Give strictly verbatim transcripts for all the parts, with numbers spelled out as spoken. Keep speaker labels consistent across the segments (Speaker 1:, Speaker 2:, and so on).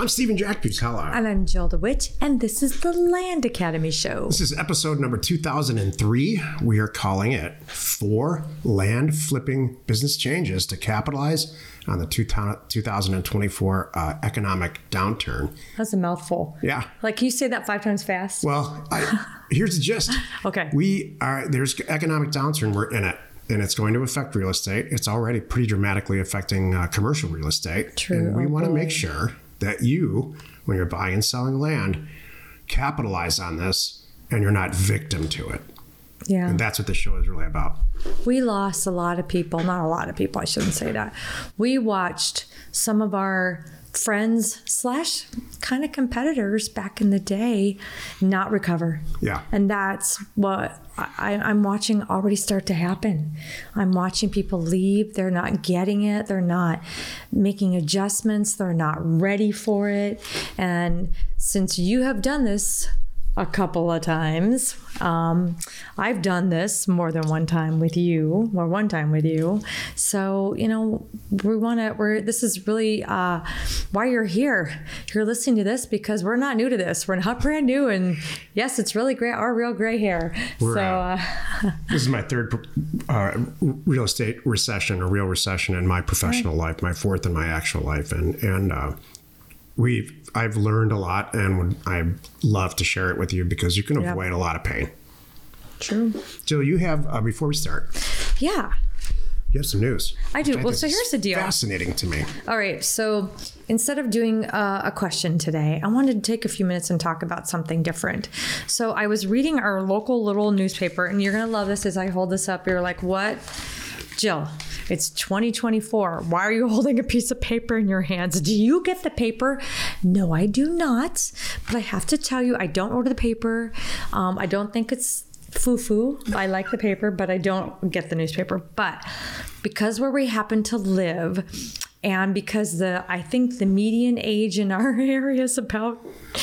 Speaker 1: I'm Stephen Jack Butella.
Speaker 2: And I'm Jill DeWitt, and this is the Land Academy Show.
Speaker 1: This is episode number two thousand three. We are calling it Four Land Flipping Business Changes to Capitalize on the two thousand twenty-four uh, Economic Downturn.
Speaker 2: That's a mouthful.
Speaker 1: Yeah.
Speaker 2: Like, can you say that five times fast?
Speaker 1: Well, I, here's the gist.
Speaker 2: Okay.
Speaker 1: We are, there's economic downturn. We're in it. And it's going to affect real estate. It's already pretty dramatically affecting uh, commercial real estate.
Speaker 2: True.
Speaker 1: And we
Speaker 2: oh,
Speaker 1: want to
Speaker 2: boy.
Speaker 1: make sure that you, when you're buying and selling land, capitalize on this and you're not victim to it.
Speaker 2: Yeah.
Speaker 1: And that's what this show is really about.
Speaker 2: We lost a lot of people. Not a lot of people, I shouldn't say that. We watched some of our friends slash kind of competitors back in the day not recover.
Speaker 1: Yeah.
Speaker 2: And that's what I, I'm watching already start to happen. I'm watching people leave. They're not getting it. They're not making adjustments. They're not ready for it. And since you have done this a couple of times, um, I've done this more than one time with you, or one time with you. So, you know, we want to, we're, this is really uh, why you're here. You're listening to this because we're not new to this. We're not brand new. And yes, it's really great, our real gray hair.
Speaker 1: We're,
Speaker 2: so,
Speaker 1: uh,
Speaker 2: uh,
Speaker 1: this is my third uh, real estate recession, a real recession in my professional
Speaker 2: right.
Speaker 1: life, my fourth in my actual life. And, and, uh, We've I've learned a lot, and would, I love to share it with you because you can
Speaker 2: Yep.
Speaker 1: avoid a lot of pain.
Speaker 2: True.
Speaker 1: Jill, you have uh, before we start,
Speaker 2: Yeah,
Speaker 1: you have some news.
Speaker 2: I do.
Speaker 1: which
Speaker 2: Well,
Speaker 1: think
Speaker 2: so
Speaker 1: is
Speaker 2: here's the deal.
Speaker 1: Fascinating to me.
Speaker 2: All right. So instead of doing uh, a question today, I wanted to take a few minutes and talk about something different. So I was reading our local little newspaper, and you're going to love this as I hold this up. You're like, what? Jill, it's twenty twenty-four. Why are you holding a piece of paper in your hands? Do you get the paper? No, I do not. But I have to tell you, I don't order the paper. Um, I don't think it's foo-foo. I like the paper, but I don't get the newspaper. But because where we happen to live, and because the I think the median age in our area is about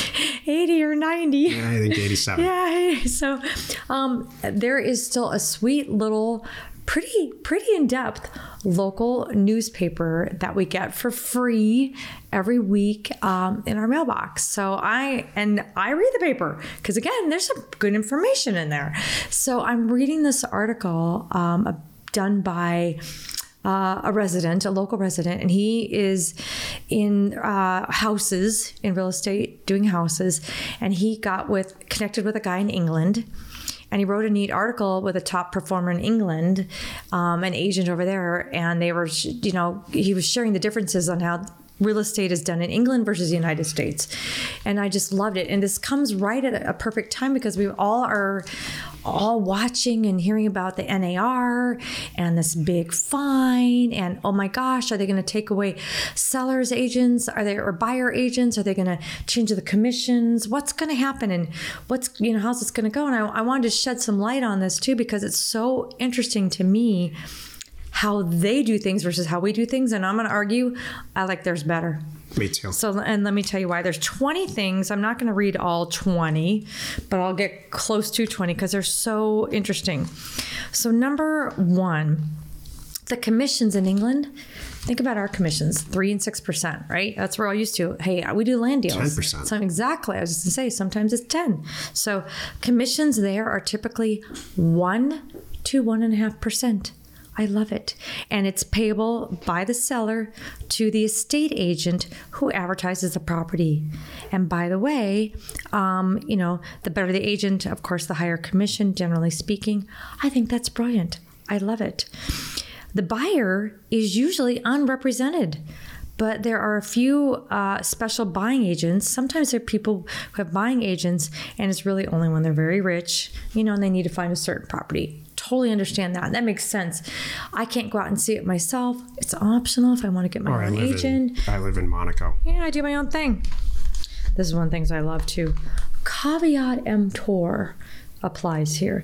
Speaker 2: eighty or ninety.
Speaker 1: Yeah, I think eighty-seven.
Speaker 2: Yeah. So um, there is still a sweet little, pretty, pretty in-depth local newspaper that we get for free every week um, in our mailbox. So I, and I read the paper because again, there's some good information in there. So I'm reading this article um, done by Uh, a resident, a local resident, and he is in uh, houses, in real estate, doing houses, and he got with connected with a guy in England, and he wrote a neat article with a top performer in England, um, an agent over there, and they were, you know, he was sharing the differences on how real estate is done in England versus the United States. And I just loved it. And this comes right at a perfect time because we all are all watching and hearing about the N A R and this big fine. And oh my gosh, are they going to take away sellers agents? Are they, or buyer agents? Are they going to change the commissions? What's going to happen? And what's, you know, how's this going to go? And I, I wanted to shed some light on this too, because it's so interesting to me how they do things versus how we do things. And I'm going to argue, I like theirs better.
Speaker 1: Me too.
Speaker 2: So, and let me tell you why. There's twenty things. I'm not going to read all twenty, but I'll get close to twenty because they're so interesting. So number one, the commissions in England. Think about our commissions, three and six percent, right? That's what we're all used to. Hey, we do land deals.
Speaker 1: ten percent.
Speaker 2: So exactly. I was just going to say, sometimes it's ten. So commissions there are typically one to one and a half percent. I love it. And it's payable by the seller to the estate agent who advertises the property. And by the way, um, you know, the better the agent, of course, the higher commission, generally speaking. I think that's brilliant. I love it. The buyer is usually unrepresented. But there are a few uh, special buying agents. Sometimes there are people who have buying agents, and it's really only when they're very rich, you know, and they need to find a certain property. Totally understand that. That makes sense. I can't go out and see it myself. It's optional if I want to get my
Speaker 1: Or
Speaker 2: own
Speaker 1: I live
Speaker 2: agent.
Speaker 1: In, I live in Monaco.
Speaker 2: Yeah, I do my own thing. This is one of the things I love too. Caveat emptor applies here.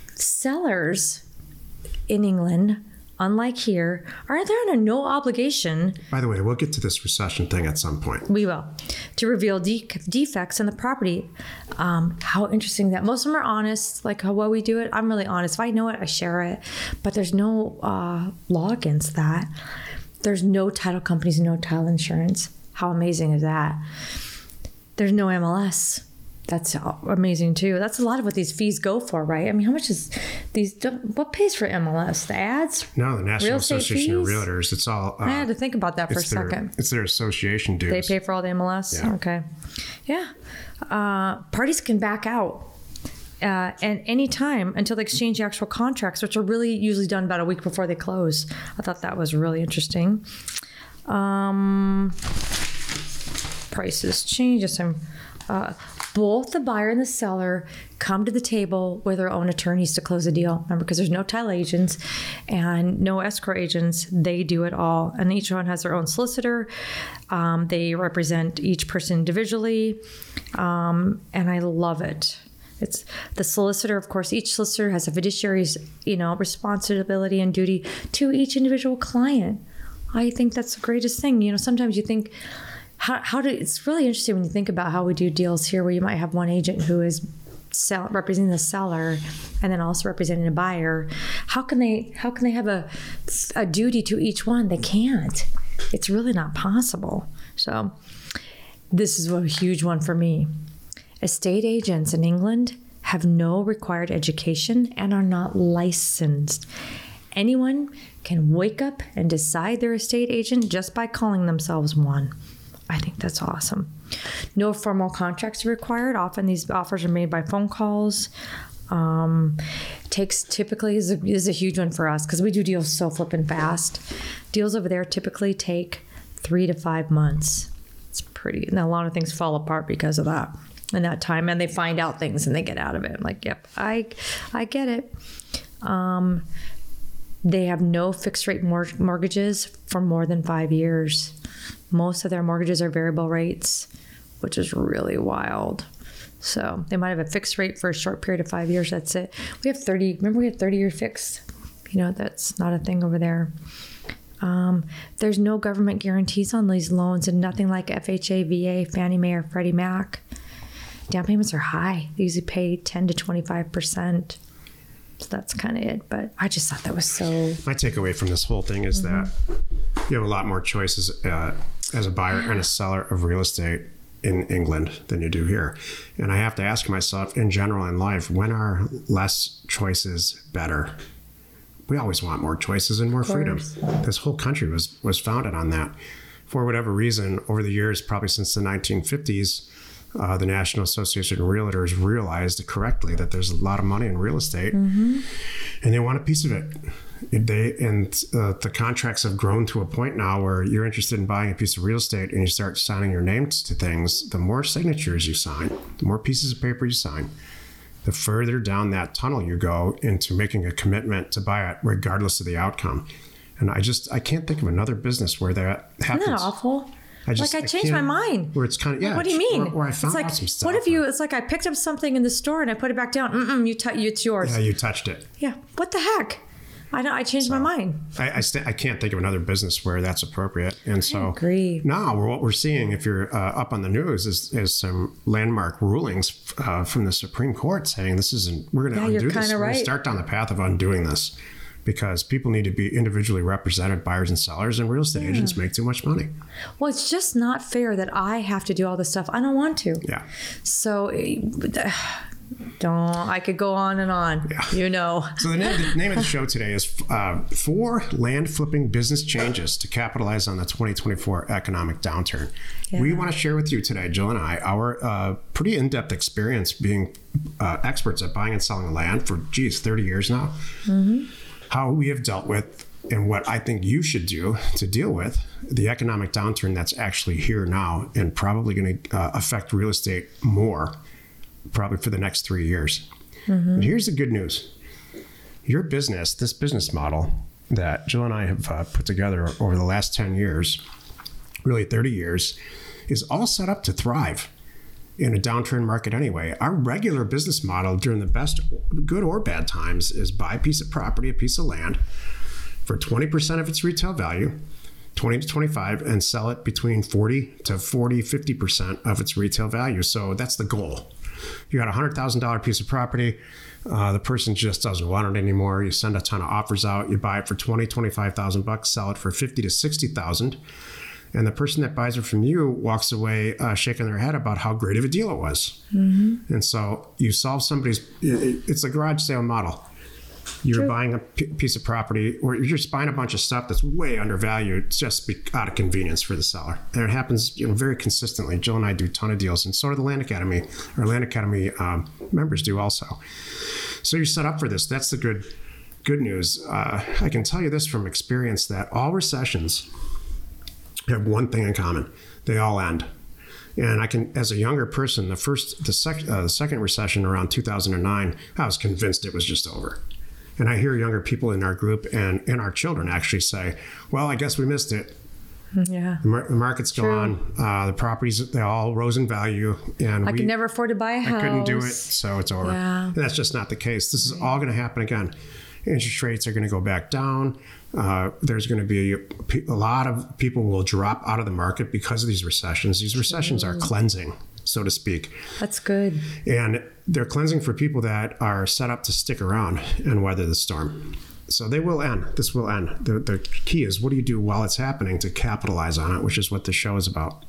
Speaker 2: Sellers in England, unlike here, are there under no obligation.
Speaker 1: By the way, we'll get to this recession thing at some point.
Speaker 2: We will. To reveal de- defects in the property. Um, how interesting that. Most of them are honest, like how well we do it. I'm really honest. If I know it, I share it. But there's no uh, law against that. There's no title companies, no title insurance. How amazing is that? There's no M L S. That's amazing too. That's a lot of what these fees go for, right? I mean, how much is these, what pays for M L S? The ads?
Speaker 1: No, the National
Speaker 2: Real estate
Speaker 1: Association of
Speaker 2: fees?
Speaker 1: Realtors. It's all. Uh,
Speaker 2: I had to think about that for a
Speaker 1: it's their,
Speaker 2: second.
Speaker 1: It's their association dues.
Speaker 2: They pay for all the M L S?
Speaker 1: Yeah.
Speaker 2: Okay. Yeah. Uh, parties can back out uh, at any time until they exchange the actual contracts, which are really usually done about a week before they close. I thought that was really interesting. Um, prices change. Yes, I'm, uh, both the buyer and the seller come to the table with their own attorneys to close a deal. Remember, because there's no title agents and no escrow agents. They do it all. And each one has their own solicitor. Um, they represent each person individually. Um, and I love it. It's the solicitor, of course, each solicitor has a fiduciary's, you know, responsibility and duty to each individual client. I think that's the greatest thing. You know, sometimes you think, How, how do it's really interesting when you think about how we do deals here, where you might have one agent who is sell, representing the seller and then also representing a buyer. How can they how can they have a a duty to each one? They can't. It's really not possible. So this is a huge one for me. Estate agents in England have no required education and are not licensed. Anyone can wake up and decide they're a estate agent just by calling themselves one. I think that's awesome. No formal contracts are required. Often these offers are made by phone calls. Um, takes typically is a, is a huge one for us because we do deals so flipping fast. Deals over there typically take three to five months. It's pretty, and a lot of things fall apart because of that in that time, and they find out things and they get out of it. I'm like, yep, I, I get it. Um, they have no fixed rate mor- mortgages for more than five years. Most of their mortgages are variable rates, which is really wild. So they might have a fixed rate for a short period of five years. That's it. We have thirty, remember we have thirty year fixed. You know, that's not a thing over there. Um, there's no government guarantees on these loans and nothing like F H A, V A, Fannie Mae, or Freddie Mac. Down payments are high. They usually pay ten to twenty-five percent. So that's kind of it. But I just thought that was so...
Speaker 1: My takeaway from this whole thing is mm-hmm. that you have a lot more choices uh, as a buyer and a seller of real estate in England than you do here. And I have to ask myself, in general in life, when are less choices better? We always want more choices and more freedom. This whole country was, was founded on that. For whatever reason, over the years, probably since the nineteen fifties, Uh, the National Association of Realtors realized correctly that there's a lot of money in real estate, mm-hmm. and they want a piece of it. They and uh, the contracts have grown to a point now where you're interested in buying a piece of real estate and you start signing your names to things. The more signatures you sign, the more pieces of paper you sign, the further down that tunnel you go into making a commitment to buy it, regardless of the outcome. And I just I can't think of another business where that happens.
Speaker 2: Isn't that awful?
Speaker 1: I just,
Speaker 2: like I, I changed my mind.
Speaker 1: Where it's kind of yeah.
Speaker 2: Like, what do you mean?
Speaker 1: Where, where I found
Speaker 2: it's like,
Speaker 1: out some stuff.
Speaker 2: What if you? It's like I picked up something in the store and I put it back down. Mm-mm, you t- it's yours.
Speaker 1: Yeah, you touched it.
Speaker 2: Yeah. What the heck? I know. I changed
Speaker 1: so,
Speaker 2: my mind.
Speaker 1: I I, st- I can't think of another business where that's appropriate. And so
Speaker 2: I agree.
Speaker 1: now what we're seeing, if you're uh, up on the news, is is some landmark rulings uh, from the Supreme Court saying this isn't. We're going to
Speaker 2: yeah,
Speaker 1: undo this. We're
Speaker 2: right.
Speaker 1: going to start down the path of undoing this. Because people need to be individually represented, buyers and sellers, and real estate yeah. agents make too much money.
Speaker 2: Well, it's just not fair that I have to do all this stuff. I don't want to.
Speaker 1: Yeah.
Speaker 2: So, don't. I could go on and on. Yeah. You know.
Speaker 1: So the name, the name of the show today is uh, Four Land Flipping Business Changes to Capitalize on the twenty twenty-four Economic Downturn. Yeah. We want to share with you today, Jill and I, our uh, pretty in-depth experience being uh, experts at buying and selling land for, geez, thirty years now. Mm-hmm. How we have dealt with and what I think you should do to deal with the economic downturn that's actually here now and probably going to uh, affect real estate more probably for the next three years. Mm-hmm. But here's the good news. Your business, this business model that Jill and I have uh, put together over the last ten years, really thirty years, is all set up to thrive in a downturn market anyway. Our regular business model during the best, good or bad times is buy a piece of property, a piece of land for twenty percent of its retail value, twenty to twenty-five, and sell it between forty to forty, fifty percent of its retail value. So that's the goal. You got a one hundred thousand dollars piece of property. Uh, the person just doesn't want it anymore. You send a ton of offers out. You buy it for twenty, twenty-five thousand bucks, sell it for fifty to sixty thousand. And the person that buys it from you walks away uh, shaking their head about how great of a deal it was. Mm-hmm. And so you solve somebody's, it's a garage sale model. You're True. buying a p- piece of property, or you're just buying a bunch of stuff that's way undervalued just be- out of convenience for the seller. And it happens, you know, very consistently. Jill and I do a ton of deals, and so do the Land Academy. Our Land Academy um, members do also. So you're set up for this. That's the good, good news. Uh, I can tell you this from experience that all recessions have one thing in common: they all end. And I can, as a younger person, the first, the, sec- uh, the second recession around two thousand nine, I was convinced it was just over. And I hear younger people in our group and, and our children actually say, well, I guess we missed it.
Speaker 2: Yeah.
Speaker 1: The, mar- the market's gone. Uh, the properties, they all rose in value. And
Speaker 2: I
Speaker 1: we,
Speaker 2: could never afford to buy a house.
Speaker 1: I couldn't do it, so it's over.
Speaker 2: Yeah.
Speaker 1: And that's just not the case. This is all going to happen again. Interest rates are going to go back down. Uh, there's going to be a, a lot of people will drop out of the market because of these recessions. These recessions are cleansing, so to speak.
Speaker 2: That's good.
Speaker 1: And they're cleansing for people that are set up to stick around and weather the storm. So they will end. This will end. The, the key is, what do you do while it's happening to capitalize on it, which is what the show is about.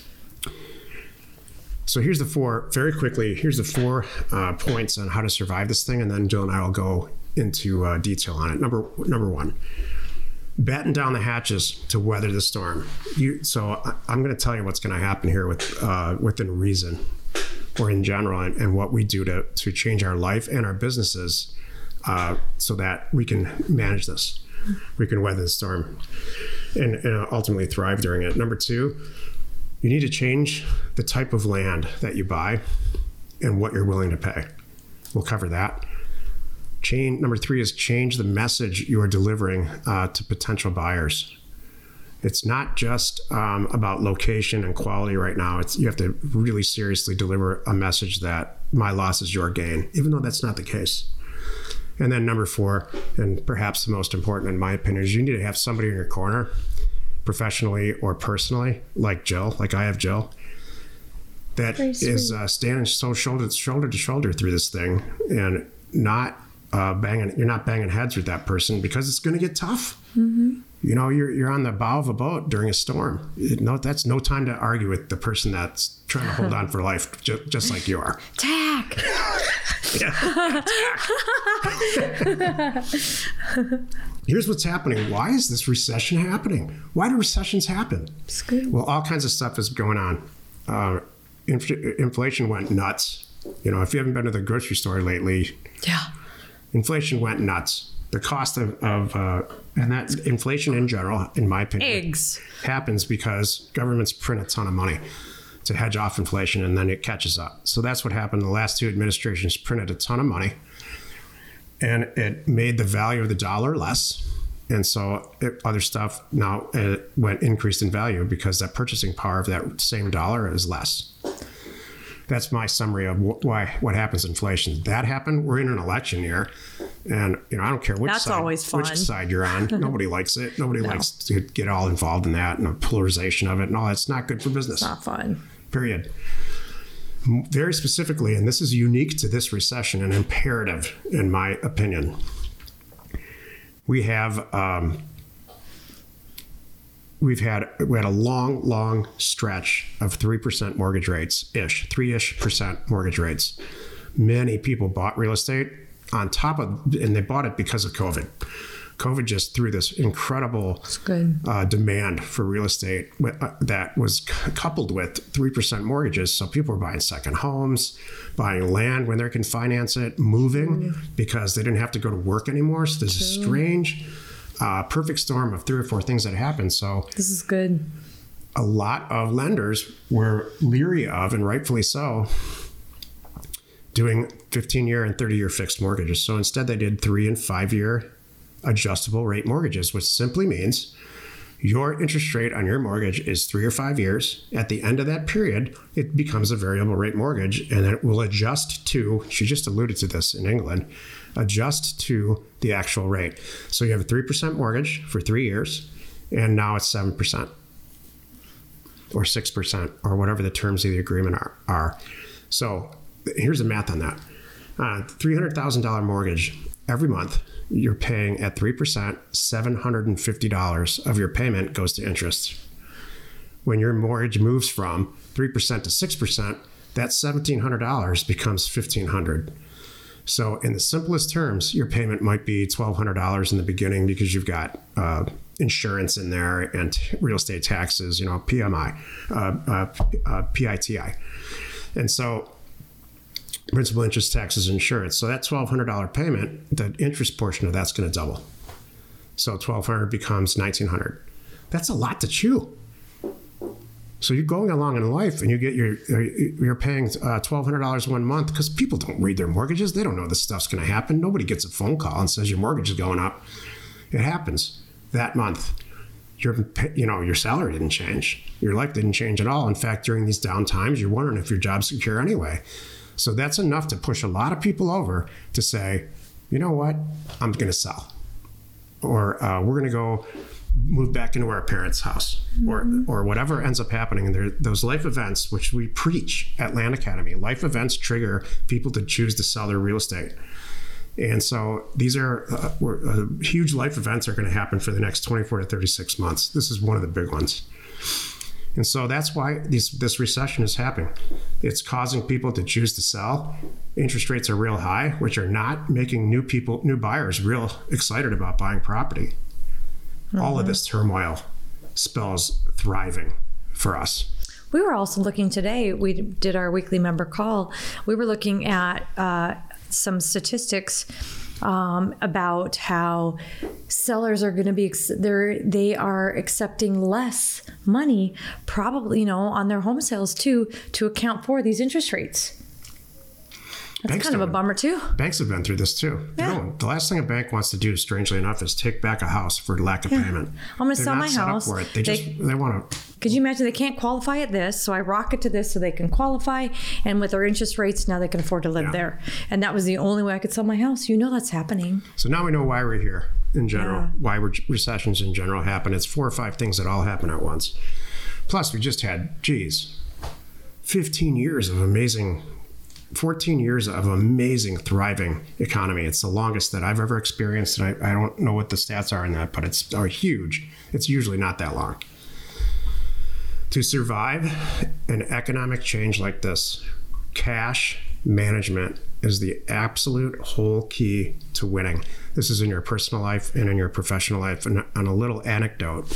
Speaker 1: So here's the four, very quickly, here's the four uh, points on how to survive this thing, and then Jill and I will go into uh, detail on it. Number number one, batten down the hatches to weather the storm. You, so I, I'm going to tell you what's going to happen here with uh, within reason, or in general, and, and what we do to, to change our life and our businesses uh, so that we can manage this. We can weather the storm and, and ultimately thrive during it. Number two, you need to change the type of land that you buy and what you're willing to pay. We'll cover that. Change, number three is change the message you are delivering uh, to potential buyers. It's not just um, about location and quality right now. It's, you have to really seriously deliver a message that my loss is your gain, even though that's not the case. And then number four, and perhaps the most important in my opinion, is you need to have somebody in your corner, professionally or personally, like Jill, like I have Jill, that is uh, standing so shoulder, shoulder to shoulder through this thing, and not uh, banging, you're not banging heads with that person, because it's going to get tough. Mm-hmm. You know, you're you're on the bow of a boat during a storm. It, no, that's no time to argue with the person that's trying to hold on for life, ju- just like you are.
Speaker 2: Tack.
Speaker 1: Yeah. Here's what's happening. Why is this recession happening? Why do recessions happen?
Speaker 2: It's good.
Speaker 1: Well, all kinds of stuff is going on. Uh, inf- inflation went nuts. You know, if you haven't been to the grocery store lately,
Speaker 2: yeah,
Speaker 1: inflation went nuts. The cost of, of uh, and that inflation in general, in my opinion,
Speaker 2: eggs
Speaker 1: happens because governments print a ton of money to hedge off inflation, and then it catches up. So that's what happened. The last two administrations printed a ton of money, and it made the value of the dollar less. And so it, other stuff now it went increased in value because that purchasing power of that same dollar is less. That's my summary of wh- why what happens to inflation. That happened. We're in an election year, and you know I don't care which
Speaker 2: That's
Speaker 1: side
Speaker 2: always fun.
Speaker 1: which side you're on. Nobody likes it. Nobody no. likes to get all involved in that and the polarization of it and all. That's not good for business.
Speaker 2: Not fun.
Speaker 1: Period. Very specifically, and this is unique to this recession, an imperative, in my opinion. We have um, we've had we had a long, long stretch of three percent mortgage rates ish, three ish percent mortgage rates. Many people bought real estate on top of, and they bought it because of COVID. COVID just threw this incredible uh, demand for real estate uh, that was c- coupled with three percent mortgages. So people were buying second homes, buying land when they can finance it, moving mm. because they didn't have to go to work anymore. So there's True. a strange, uh, perfect storm of three or four things that happened. So
Speaker 2: this is good.
Speaker 1: A lot of lenders were leery of, and rightfully so, doing fifteen-year and thirty-year fixed mortgages. So instead they did three and five-year adjustable rate mortgages, which simply means your interest rate on your mortgage is three or five years. At the end of that period, it becomes a variable rate mortgage, and it will adjust to, she just alluded to this in England, adjust to the actual rate. So you have a three percent mortgage for three years, and now it's seven percent or six percent or whatever the terms of the agreement are. are. So here's the math on that. Uh, three hundred thousand dollars mortgage every month, you're paying at three percent, seven hundred fifty dollars of your payment goes to interest. when your mortgage moves from three percent to six percent, that seventeen hundred dollars becomes fifteen hundred dollars. So in the simplest terms, your payment might be twelve hundred dollars in the beginning because you've got uh, insurance in there and t- real estate taxes, you know, P M I, uh, uh, uh, P I T I. And so principal, interest, taxes, insurance. So that twelve hundred dollars payment, the interest portion of that's going to double. So twelve hundred dollars becomes nineteen hundred dollars. That's a lot to chew. So you're going along in life and you get your, you're paying uh, twelve hundred dollars one month because people don't read their mortgages. They don't know this stuff's going to happen. Nobody gets a phone call and says your mortgage is going up. It happens that month. Your, you know, your salary didn't change. Your life didn't change at all. In fact, during these down times, you're wondering if your job's secure anyway. So that's enough to push a lot of people over to say, you know what, I'm going to sell. Or uh, we're going to go move back into our parents' house, mm-hmm. or or whatever ends up happening. And there, those life events, which we preach at Land Academy, life events trigger people to choose to sell their real estate. And so these are uh, uh, huge life events are going to happen for the next twenty-four to thirty-six months. This is one of the big ones. And so that's why these, this recession is happening. It's causing people to choose to sell. Interest rates are real high, which are not making new people, new buyers real excited about buying property. Mm-hmm. All of this turmoil spells thriving for us.
Speaker 2: We were also looking today, we did our weekly member call. We were looking at uh, some statistics um, about how sellers are going to be, they're, they are accepting less money, probably, you know, on their home sales too, to account for these interest rates. That's banks kind of a bummer too.
Speaker 1: Banks have been through this too. Yeah. You know, the last thing a bank wants to do, strangely enough, is take back a house for lack of yeah. payment.
Speaker 2: I'm going to sell my house.
Speaker 1: For it. They, they just they want to.
Speaker 2: Could you imagine they can't qualify at this, so I rock it to this so they can qualify, and with our interest rates now they can afford to live yeah. there. And that was the only way I could sell my house. You know that's happening.
Speaker 1: So now we know why we're here in general, yeah. why re- recessions in general happen. It's four or five things that all happen at once. Plus, we just had, geez, fifteen years of amazing. fourteen years of amazing, thriving economy. It's the longest that I've ever experienced. And I, I don't know what the stats are in that, but it's uh, huge. It's usually not that long. To survive an economic change like this, cash management is the absolute whole key to winning. This is in your personal life and in your professional life. And on a little anecdote,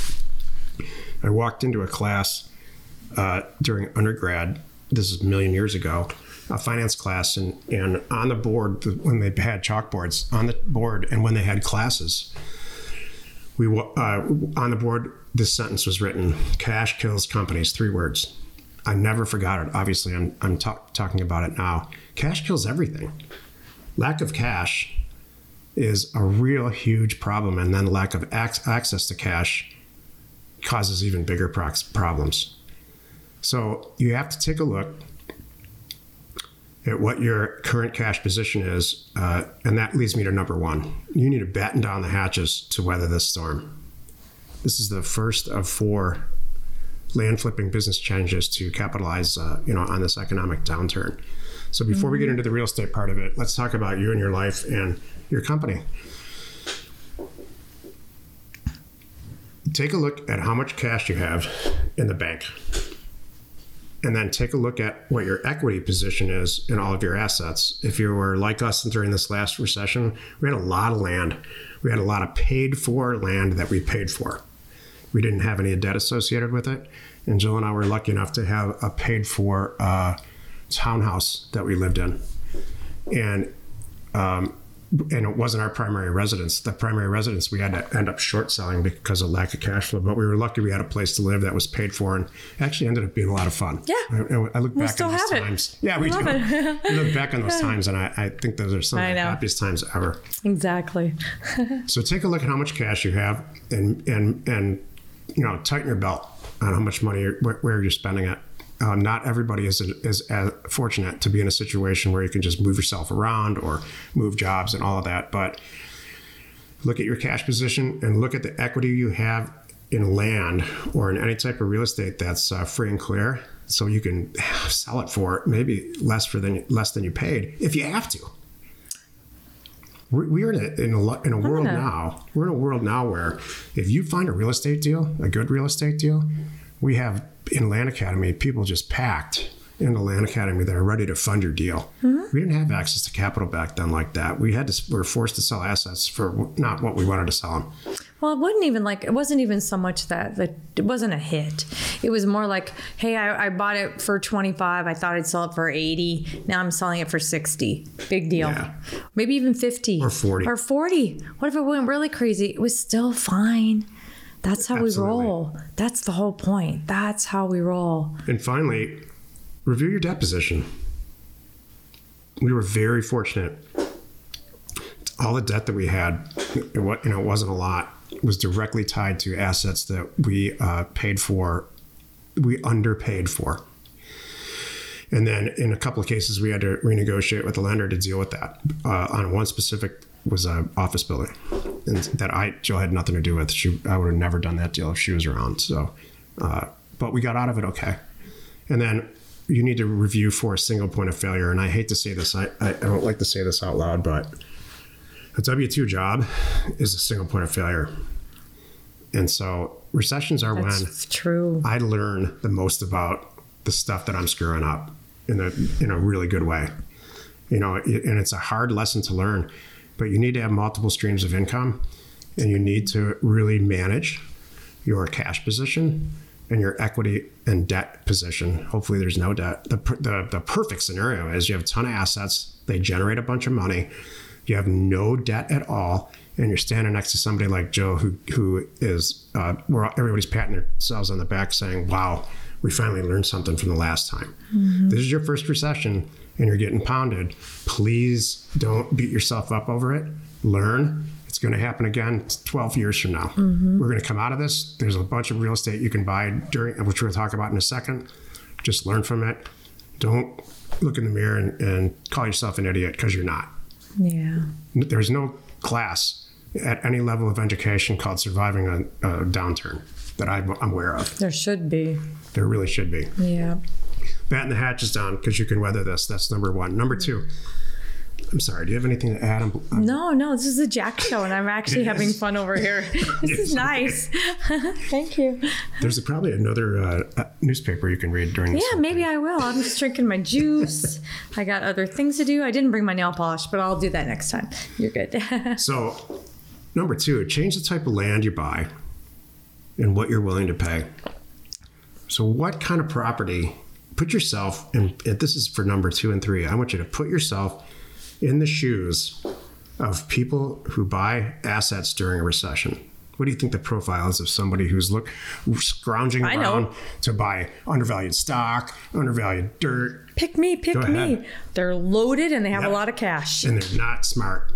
Speaker 1: I walked into a class uh, during undergrad, this is a million years ago, a finance class, and, and on the board, when they had chalkboards on the board and when they had classes, we uh, on the board, this sentence was written: cash kills companies, three words. I never forgot it. Obviously, I'm, I'm talk, talking about it now. Cash kills everything. Lack of cash is a real huge problem, and then lack of ac- access to cash causes even bigger pro- problems. So you have to take a look at what your current cash position is, uh, and that leads me to number one. You need to batten down the hatches to weather this storm. This is the first of four land flipping business changes to capitalize, uh, you know, on this economic downturn. So before mm-hmm. we get into the real estate part of it, let's talk about you and your life and your company. Take a look at how much cash you have in the bank. And then take a look at what your equity position is in all of your assets. If you were like us during this last recession, we had a lot of land. We had a lot of paid for land that we paid for. We didn't have any debt associated with it. And Jill and I were lucky enough to have a paid for uh, townhouse that we lived in. And um, and it wasn't our primary residence. The primary residence we had to end up short selling because of lack of cash flow. But we were lucky we had a place to live that was paid for, and actually ended up being a lot of fun.
Speaker 2: Yeah.
Speaker 1: I, I look
Speaker 2: we
Speaker 1: back
Speaker 2: still
Speaker 1: on those
Speaker 2: have
Speaker 1: times.
Speaker 2: It.
Speaker 1: Yeah, we, we do.
Speaker 2: It.
Speaker 1: We look back on those times, and I, I think those are some of the happiest times ever.
Speaker 2: Exactly.
Speaker 1: So take a look at how much cash you have, and and and you know, tighten your belt on how much money you're, where, where you're spending it. Uh, not everybody is is as fortunate to be in a situation where you can just move yourself around or move jobs and all of that. But look at your cash position and look at the equity you have in land or in any type of real estate that's uh, free and clear, so you can sell it for maybe less for than less than you paid if you have to. We're, we're in a in a, in a world now. We're in a world now where if you find a real estate deal, a good real estate deal, we have in Land Academy, people just packed into Land Academy that are ready to fund your deal. Mm-hmm. We didn't have access to capital back then like that. We had to, we were forced to sell assets for not what we wanted to sell them.
Speaker 2: Well, it wasn't even like, it wasn't even so much that, that it wasn't a hit. It was more like, hey, I, I bought it for twenty-five. I thought I'd sell it for eighty. Now I'm selling it for sixty. Big deal. Yeah. Maybe even fifty.
Speaker 1: Or forty.
Speaker 2: Or forty. What if it went really crazy? It was still fine. That's how Absolutely. we roll. That's the whole point. That's how we roll.
Speaker 1: And finally, review your debt position. We were very fortunate. All the debt that we had, it, you know, it wasn't a lot. It was directly tied to assets that we uh, paid for, we underpaid for. And then in a couple of cases, we had to renegotiate with the lender to deal with that. Uh, on one specific was an office building, and that I Jill had nothing to do with. She, I would have never done that deal if she was around. So, uh, but we got out of it okay. And then you need to review for a single point of failure. And I hate to say this, I, I don't like to say this out loud, but a W two job is a single point of failure. And so recessions are
Speaker 2: That's
Speaker 1: when
Speaker 2: true.
Speaker 1: I learn the most about the stuff that I'm screwing up in a, in a really good way. You know, and it's a hard lesson to learn, but you need to have multiple streams of income, and you need to really manage your cash position and your equity and debt position. Hopefully there's no debt. The, the, the perfect scenario is you have a ton of assets, they generate a bunch of money, you have no debt at all, and you're standing next to somebody like Joe who who is, uh, where everybody's patting themselves on the back saying, wow, we finally learned something from the last time. Mm-hmm. This is your first recession and you're getting pounded. Please don't beat yourself up over it. Learn. It's going to happen again twelve years from now. Mm-hmm. We're going to come out of this. There's a bunch of real estate you can buy during, which we'll talk about in a second. Just learn from it. Don't look in the mirror and, and call yourself an idiot, because you're not.
Speaker 2: Yeah.
Speaker 1: There's no class at any level of education called surviving a, a downturn that I'm aware of.
Speaker 2: There should be.
Speaker 1: There really should be.
Speaker 2: Yeah.
Speaker 1: Batten the hatches down, because you can weather this. That's number one. Number two, I'm sorry, do you have anything to add? I'm, I'm,
Speaker 2: no, no, this is a Jack show, and I'm actually having fun over here. This yes. is nice. Thank you.
Speaker 1: There's a, probably another uh, newspaper you can read during this.
Speaker 2: Yeah, maybe thing. I will. I'm just drinking my juice. I got other things to do. I didn't bring my nail polish, but I'll do that next time. You're good. So,
Speaker 1: number two, change the type of land you buy and what you're willing to pay. So what kind of property, put yourself in, this is for number two and three, I want you to put yourself in the shoes of people who buy assets during a recession. What do you think the profile is of somebody who's look scrounging
Speaker 2: I
Speaker 1: around
Speaker 2: know.
Speaker 1: to buy undervalued stock, undervalued dirt?
Speaker 2: Pick me, pick me. They're loaded and they have yep. a lot of cash.
Speaker 1: And they're not smart.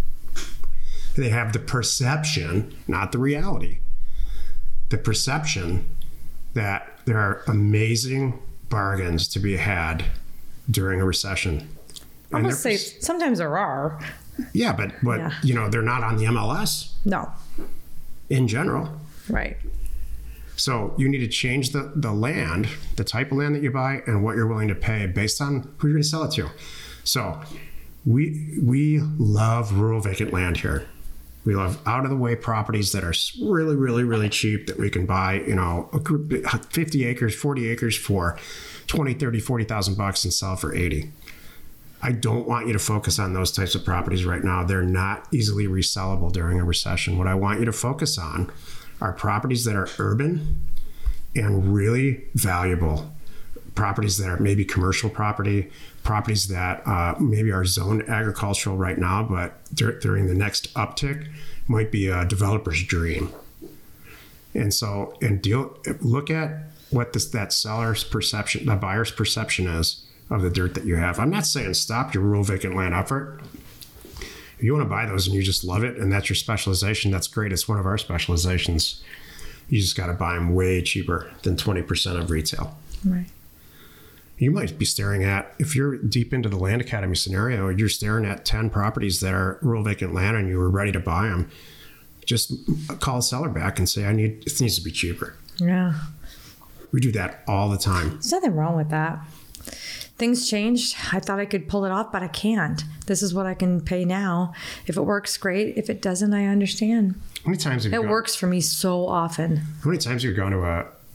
Speaker 1: They have the perception, not the reality, the perception that there are amazing bargains to be had during a recession.
Speaker 2: I'm going to say sometimes there are.
Speaker 1: Yeah, but, but yeah. you know, they're not on the M L S.
Speaker 2: No.
Speaker 1: In general.
Speaker 2: Right.
Speaker 1: So you need to change the, the land, the type of land that you buy, and what you're willing to pay based on who you're going to sell it to. So we we love rural vacant land here. We love out-of-the-way properties that are really, really, really cheap that we can buy, you know, fifty acres, forty acres for twenty, thirty, forty thousand bucks and sell for eighty. I don't want you to focus on those types of properties right now. They're not easily resellable during a recession. What I want you to focus on are properties that are urban and really valuable. Properties that are maybe commercial property, properties that uh, maybe are zoned agricultural right now, but dur- during the next uptick might be a developer's dream. And so, and deal, look at what this, that seller's perception, the buyer's perception is of the dirt that you have. I'm not saying stop your rural vacant land effort. If you want to buy those and you just love it and that's your specialization, that's great. It's one of our specializations. You just got to buy them way cheaper than twenty percent of retail.
Speaker 2: Right.
Speaker 1: You might be staring at, if you're deep into the Land Academy scenario, you're staring at ten properties that are rural vacant land and you were ready to buy them. Just call a seller back and say, I need, it needs to be cheaper.
Speaker 2: Yeah.
Speaker 1: We do that all the time.
Speaker 2: There's nothing wrong with that. Things changed. I thought I could pull it off, but I can't. This is what I can pay now. If it works, great. If it doesn't, I understand.
Speaker 1: How many times have you
Speaker 2: It
Speaker 1: gone,
Speaker 2: works for me so often.
Speaker 1: How many times have you gone to a,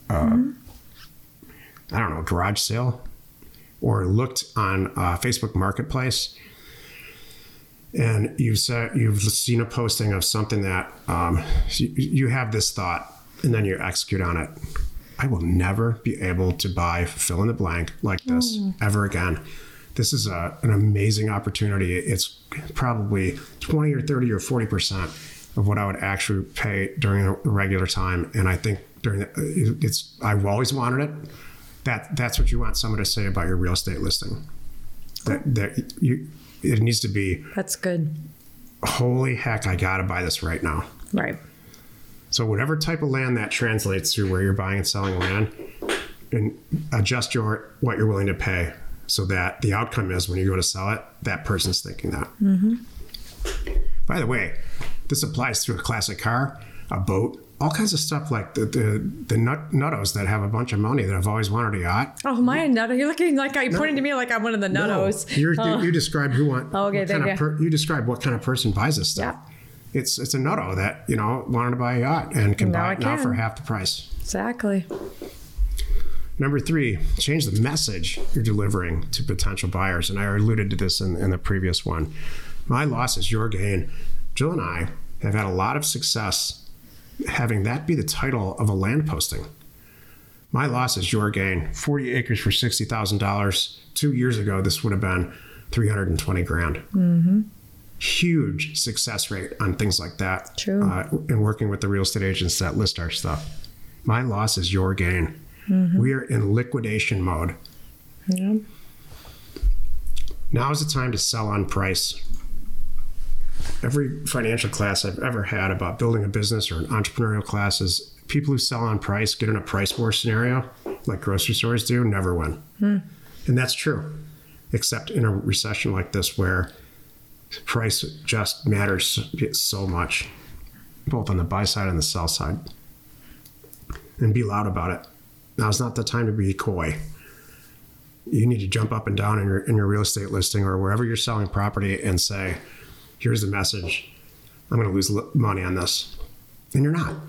Speaker 1: uh, mm-hmm. I don't know, garage sale, or looked on uh, Facebook Marketplace, and you've said you've seen a posting of something that um, you, you have this thought, and then you execute on it. I will never be able to buy fill in the blank like this mm. ever again. This is a, an amazing opportunity. It's probably twenty or thirty or forty percent of what I would actually pay during a regular time. And I think during the, it's, I've always wanted it. That that's what you want someone to say about your real estate listing. That that you, it needs to be.
Speaker 2: That's good.
Speaker 1: Holy heck, I gotta buy this right now.
Speaker 2: Right.
Speaker 1: So whatever type of land that translates to where you're buying and selling land, and adjust your what you're willing to pay so that the outcome is when you go to sell it, that person's thinking that. Mm-hmm. By the way, this applies to a classic car, a boat, all kinds of stuff like the the, the nut, nuttos that have a bunch of money that have always wanted a yacht.
Speaker 2: Oh, my nutto. You're looking like you're pointing to me like I'm one of the nuttos.
Speaker 1: No, you're, oh. You described who want.
Speaker 2: Oh, okay,
Speaker 1: what
Speaker 2: thank
Speaker 1: kind
Speaker 2: you.
Speaker 1: Of per, you described what kind of person buys this stuff.
Speaker 2: Yeah.
Speaker 1: It's it's a nutto that, you know, wanted to buy a yacht and can
Speaker 2: now
Speaker 1: buy
Speaker 2: I
Speaker 1: it
Speaker 2: can.
Speaker 1: now for half the price.
Speaker 2: Exactly.
Speaker 1: Number three, change the message you're delivering to potential buyers. And I alluded to this in, in the previous one. My loss is your gain. Jill and I have had a lot of success having that be the title of a land posting. My loss is your gain. forty acres for sixty thousand dollars. Two years ago, this would have been three hundred twenty grand. Mm-hmm. Huge success rate on things like that.
Speaker 2: True.
Speaker 1: Uh, and working with the real estate agents that list our stuff. My loss is your gain. Mm-hmm. We are in liquidation mode.
Speaker 2: Yeah.
Speaker 1: Now is the time to sell on price. Every financial class I've ever had about building a business or an entrepreneurial class is people who sell on price, get in a price war scenario, like grocery stores do, never win. Mm. And that's true, except in a recession like this where price just matters so much, both on the buy side and the sell side. And be loud about it. Now's not the time to be coy. You need to jump up and down in your in your real estate listing or wherever you're selling property and say, here's the message. I'm going to lose money on this. And you're not.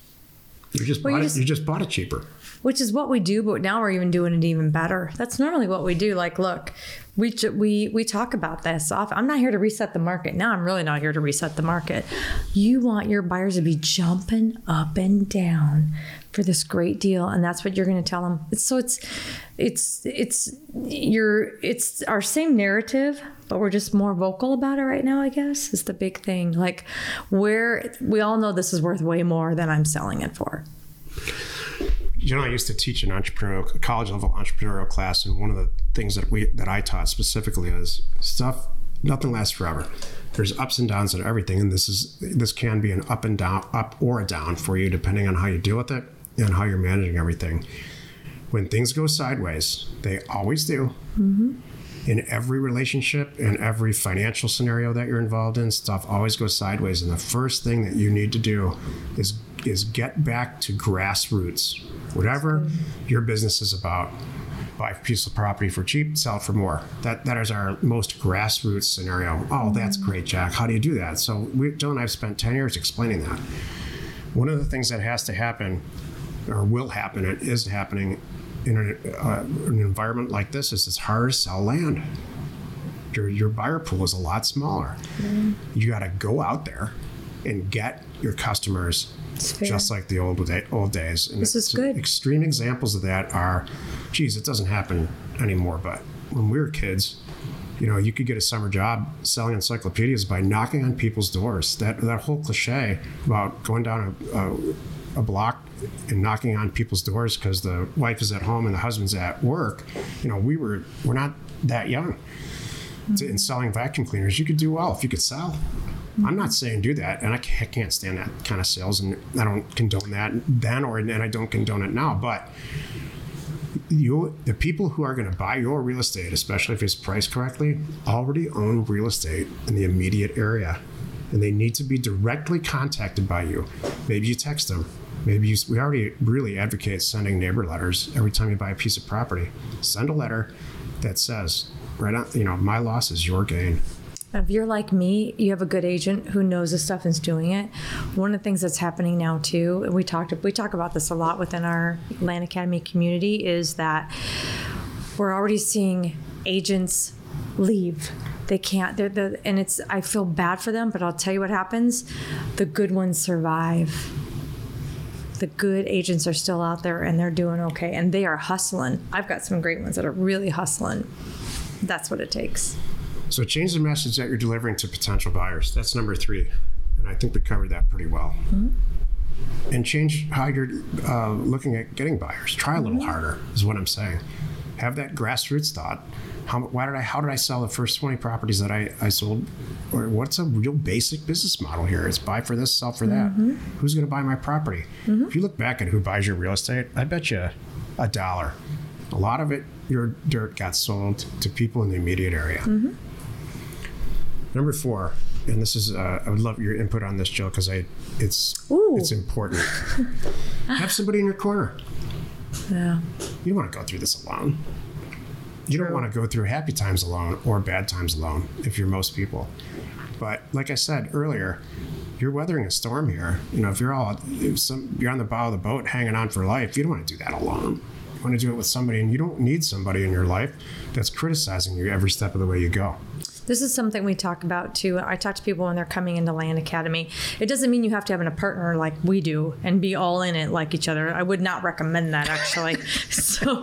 Speaker 1: You just, well, bought you, just, it, you just bought it cheaper.
Speaker 2: Which is what we do, but now we're even doing it even better. That's normally what we do. Like, look, we we we talk about this often. I'm not here to reset the market. Now I'm really not here to reset the market. You want your buyers to be jumping up and down for this great deal, and that's what you're going to tell them. It's, so it's it's it's your it's our same narrative, but we're just more vocal about it right now, I guess, is the big thing. Like, where we all know this is worth way more than I'm selling it for.
Speaker 1: You know, I used to teach an entrepreneurial, college level entrepreneurial class, and one of the things that we that I taught specifically is stuff. Nothing lasts forever. There's ups and downs in everything, and this is this can be an up and down, up or a down for you, depending on how you deal with it and how you're managing everything. When things go sideways, they always do. Mm-hmm. In every relationship, in every financial scenario that you're involved in, stuff always goes sideways. And the first thing that you need to do is is get back to grassroots. Whatever your business is about, buy a piece of property for cheap, sell it for more. That that is our most grassroots scenario. Oh, that's great, Jack. How do you do that? So we, Jill and I have spent ten years explaining that. One of the things that has to happen, or will happen, and is happening in a, uh, an environment like this, is it's hard to sell land. Your your buyer pool is a lot smaller. Mm. You got to go out there and get your customers just like the old day, old days. And
Speaker 2: this is good.
Speaker 1: Extreme examples of that are, geez, it doesn't happen anymore, but when we were kids, you know, you could get a summer job selling encyclopedias by knocking on people's doors. That that whole cliche about going down a, a, a block and knocking on people's doors because the wife is at home and the husband's at work. You know, we were we're not that young. Mm-hmm. In selling vacuum cleaners, you could do well if you could sell. Mm-hmm. I'm not saying do that, and I can't stand that kind of sales, and I don't condone that then, or and I don't condone it now. But you, the people who are going to buy your real estate, especially if it's priced correctly, already own real estate in the immediate area, and they need to be directly contacted by you. Maybe you text them. Maybe you, we already really advocate sending neighbor letters every time you buy a piece of property. Send a letter that says, right on, you know, my loss is your gain.
Speaker 2: If you're like me, you have a good agent who knows this stuff and is doing it. One of the things that's happening now too, and we talked we talk about this a lot within our Land Academy community, is that we're already seeing agents leave. They can't. They're the and it's. I feel bad for them, but I'll tell you what happens. The good ones survive. The good agents are still out there and they're doing okay, and they are hustling. I've got some great ones that are really hustling. That's what it takes.
Speaker 1: So change the message that you're delivering to potential buyers. That's number three. And I think we covered that pretty well. Mm-hmm. And change how you're uh, looking at getting buyers. Try a little mm-hmm. harder is what I'm saying. Have that grassroots thought. How, why did I, how did I sell the first twenty properties that I, I sold? Or what's a real basic business model here? It's buy for this, sell for that. Mm-hmm. Who's going to buy my property? Mm-hmm. If you look back at who buys your real estate, I bet you a dollar. A lot of it, your dirt got sold to people in the immediate area. Mm-hmm. Number four, and this is, uh, I would love your input on this, Jill, because I, it's Ooh. it's important. Have somebody in your corner.
Speaker 2: Yeah.
Speaker 1: You don't want to go through this alone. You True. Don't want to go through happy times alone or bad times alone if you're most people. But like I said earlier, you're weathering a storm here. You know, if you're all, if some, you're on the bow of the boat hanging on for life, you don't want to do that alone. You want to do it with somebody, and you don't need somebody in your life that's criticizing you every step of the way you go.
Speaker 2: This is something we talk about too. I talk to people when they're coming into Land Academy. It doesn't mean you have to have a partner like we do and be all in it like each other. I would not recommend that, actually. so,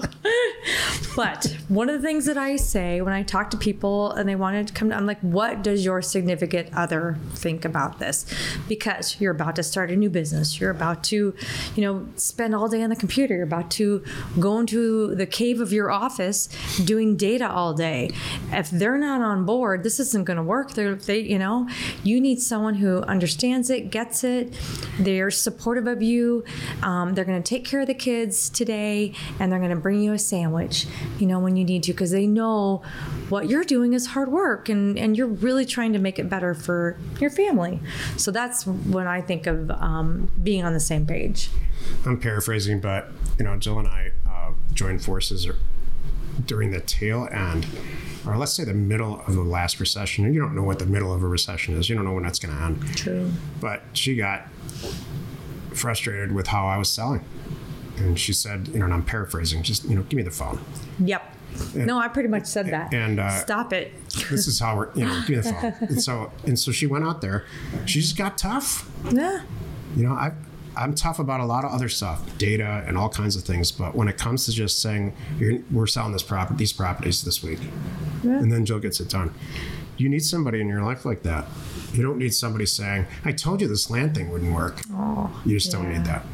Speaker 2: but one of the things that I say when I talk to people and they want to come to, I'm like, what does your significant other think about this? Because you're about to start a new business. You're about to, you know, spend all day on the computer. You're about to go into the cave of your office doing data all day. If they're not on board, this isn't going to work. They're, they, you know, you need someone who understands it, gets it. They're supportive of you. Um, they're going to take care of the kids today, and they're going to bring you a sandwich, you know, when you need to, because they know what you're doing is hard work, and, and you're really trying to make it better for your family. So that's when I think of um, being on the same page.
Speaker 1: I'm paraphrasing, but, you know, Jill and I uh, joined forces during the tail end, or let's say the middle of the last recession. And you don't know what the middle of a recession is. You don't know when that's going to end.
Speaker 2: True.
Speaker 1: But she got frustrated with how I was selling. And she said, you know, and I'm paraphrasing, just, you know, give me the phone.
Speaker 2: Yep. And, no, I pretty much said that.
Speaker 1: And uh,
Speaker 2: stop it.
Speaker 1: This is how we're, you know, give me the phone. And so, and so she went out there. She just got tough.
Speaker 2: Yeah.
Speaker 1: You know, I I'm tough about a lot of other stuff, data and all kinds of things. But when it comes to just saying, You're, we're selling this property, these properties this week, yeah. and then Jill gets it done. You need somebody in your life like that. You don't need somebody saying, I told you this land thing wouldn't work.
Speaker 2: Oh,
Speaker 1: you just
Speaker 2: yeah.
Speaker 1: don't need that.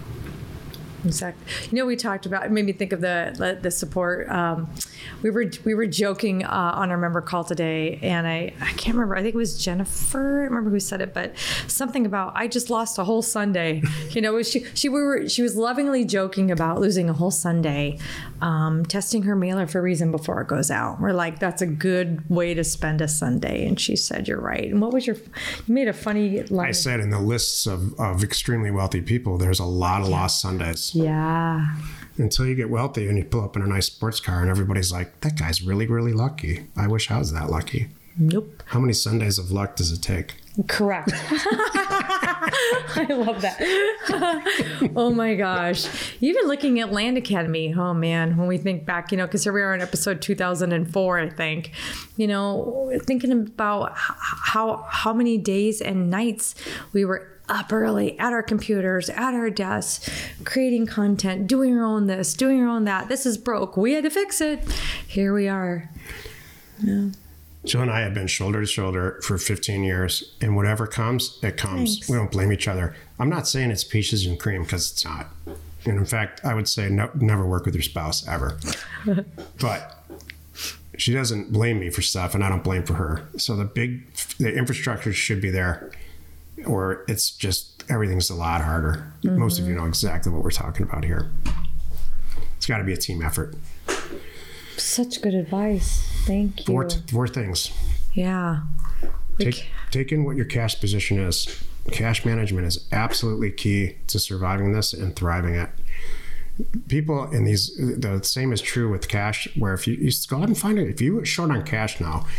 Speaker 2: Exactly. You know, we talked about, it made me think of the the support. Um, we were we were joking uh, on our member call today, and I, I can't remember. I think it was Jennifer. I don't remember who said it, but something about I just lost a whole Sunday. You know, she she we were she was lovingly joking about losing a whole Sunday, um, testing her mailer for a reason before it goes out. We're like, that's a good way to spend a Sunday, and she said, you're right. And what was your? You made a funny line.
Speaker 1: I said in the lists of, of extremely wealthy people, there's a lot of yeah. lost Sundays.
Speaker 2: Yeah.
Speaker 1: Until you get wealthy and you pull up in a nice sports car and everybody's like, that guy's really, really lucky. I wish I was that lucky.
Speaker 2: Nope.
Speaker 1: How many Sundays of luck does it take?
Speaker 2: Correct. I love that. Oh my gosh. Even looking at Land Academy, oh man, when we think back, you know, because here we are in episode two thousand four, I think, you know, thinking about how how many days and nights we were up early at our computers, at our desks, creating content, doing our own this, doing our own that. This is broke. We had to fix it. Here we are. Yeah.
Speaker 1: Jill and I have been shoulder to shoulder for fifteen years, and whatever comes, it comes.
Speaker 2: Thanks.
Speaker 1: We don't blame each other. I'm not saying it's peaches and cream, because it's not. And in fact, I would say no, never work with your spouse ever. But she doesn't blame me for stuff, and I don't blame for her. So the big, the infrastructure should be there, or it's just everything's a lot harder. Mm-hmm. Most of you know exactly what we're talking about here. It's got to be a team effort.
Speaker 2: Such good advice. Thank you.
Speaker 1: Four, t- four things.
Speaker 2: Yeah.
Speaker 1: Take, take in what your cash position is. Cash management is absolutely key to surviving this and thriving it. People in these, the same is true with cash, where if you, you go out and find it, if you're short on cash now,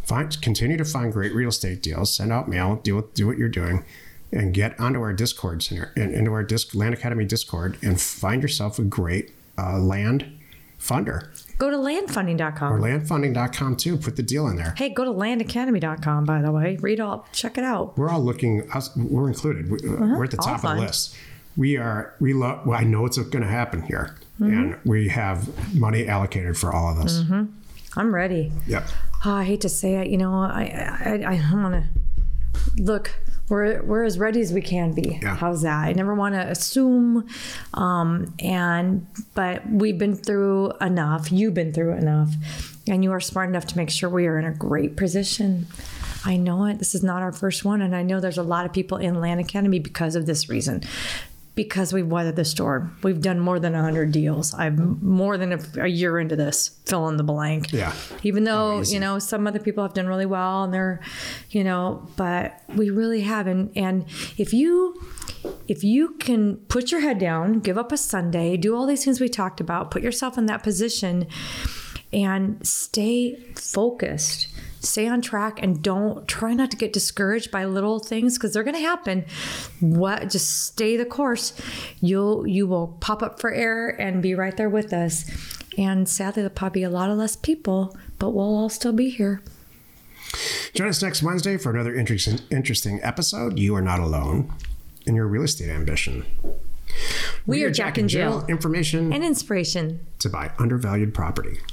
Speaker 1: Find, continue to find great real estate deals. Send out mail. Do what, do what you're doing, and get onto our Discord center, and into our Disc, Land Academy Discord, and find yourself a great uh, land funder.
Speaker 2: Go to land funding dot com.
Speaker 1: Or land funding dot com too. Put the deal in there.
Speaker 2: Hey, go to land academy dot com, by the way. Read all, check it out.
Speaker 1: We're all looking, us, we're included. We, uh-huh. We're at the top of the list. We are, we love, well, I know it's going to happen here. Mm-hmm. And we have money allocated for all of this.
Speaker 2: Mm-hmm. I'm ready.
Speaker 1: Yep.
Speaker 2: Oh, I hate to say it. You know, I I, I want to look. We're we're as ready as we can be.
Speaker 1: Yeah.
Speaker 2: How's that? I never want to assume. Um, and but we've been through enough. You've been through enough, and you are smart enough to make sure we are in a great position. I know it. This is not our first one, and I know there's a lot of people in Land Academy because of this reason. Because we've weathered the storm. We've done more than one hundred deals. I'm more than a, a year into this, fill in the blank.
Speaker 1: Yeah.
Speaker 2: Even though, you know, some other people have done really well and they're, you know, but we really haven't. And if you, if you can put your head down, give up a Sunday, do all these things we talked about, put yourself in that position and stay focused. Stay on track and don't try not to get discouraged by little things because they're going to happen. What? Just stay the course. You'll you will pop up for air and be right there with us. And sadly, there'll probably be a lot of less people, but we'll all still be here.
Speaker 1: Join us next Wednesday for another interesting interesting episode. You are not alone in your real estate ambition.
Speaker 2: We, we are Jack, Jack and Jill.
Speaker 1: Jill. Information
Speaker 2: and inspiration
Speaker 1: to buy undervalued property.